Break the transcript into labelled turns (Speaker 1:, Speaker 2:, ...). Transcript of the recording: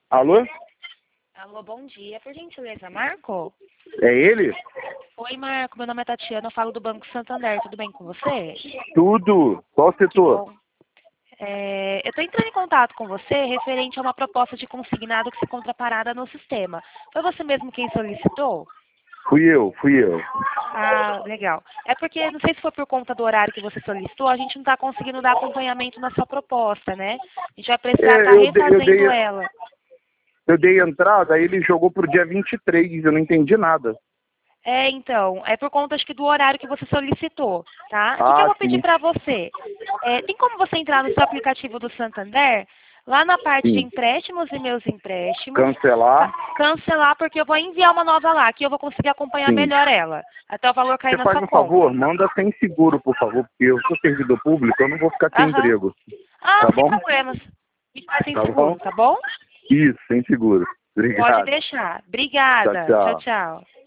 Speaker 1: Alô?
Speaker 2: Alô, bom dia. Por gentileza, Marco?
Speaker 1: É ele?
Speaker 2: Oi, Marco. Meu nome é Tatiana. Eu falo do Banco Santander. Tudo bem com você?
Speaker 1: Tudo. Qual
Speaker 2: Que
Speaker 1: setor?
Speaker 2: bom. Eu estou entrando em contato com você referente a uma proposta de consignado que se encontra parada no sistema. Foi você mesmo quem solicitou?
Speaker 1: Fui eu.
Speaker 2: Ah, legal. É porque, não sei se foi por conta do horário que você solicitou, a gente não está conseguindo dar acompanhamento na sua proposta, né? A gente vai precisar estar
Speaker 1: É,
Speaker 2: refazendo ela.
Speaker 1: eu dei entrada, aí ele jogou pro dia 23, eu não entendi nada.
Speaker 2: Então, é por conta acho que do horário que você solicitou, tá? O que eu
Speaker 1: Ah,
Speaker 2: vou pedir
Speaker 1: sim,
Speaker 2: para você? Tem como você entrar no seu aplicativo do Santander, lá na parte de
Speaker 1: sim.
Speaker 2: empréstimos e meus empréstimos,
Speaker 1: Cancelar,
Speaker 2: cancelar, porque eu vou enviar uma nova lá, que eu vou conseguir acompanhar
Speaker 1: sim.
Speaker 2: melhor ela, até o valor cair
Speaker 1: Você
Speaker 2: na
Speaker 1: faz
Speaker 2: sua
Speaker 1: um
Speaker 2: conta.
Speaker 1: favor, manda sem seguro, por favor, porque eu sou servidor público, eu não vou ficar sem
Speaker 2: Aham.
Speaker 1: emprego.
Speaker 2: Ah,
Speaker 1: Tá
Speaker 2: sem
Speaker 1: bom?
Speaker 2: problemas. Me faz sem
Speaker 1: Tá bom?
Speaker 2: seguro, tá bom?
Speaker 1: Isso, sem seguro.
Speaker 2: Pode
Speaker 1: Obrigado.
Speaker 2: deixar.
Speaker 1: Tchau,
Speaker 2: Obrigada. Tchau,
Speaker 1: tchau.
Speaker 2: tchau.